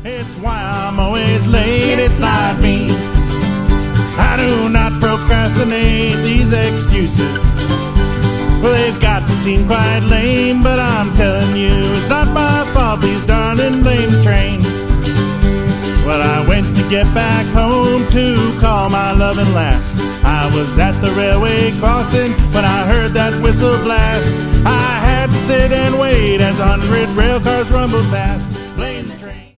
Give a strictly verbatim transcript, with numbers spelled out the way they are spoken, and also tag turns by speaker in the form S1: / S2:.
S1: It's why I'm always late, it's not me. I do not procrastinate these excuses. Well, they've got to seem quite lame, but I'm telling you, it's not my fault, please darling, blame the train. Well, I went to get back home to call my loving lass. I was at the railway crossing when I heard that whistle blast. I had to sit and wait as a hundred rail cars rumbled past. Blame the train.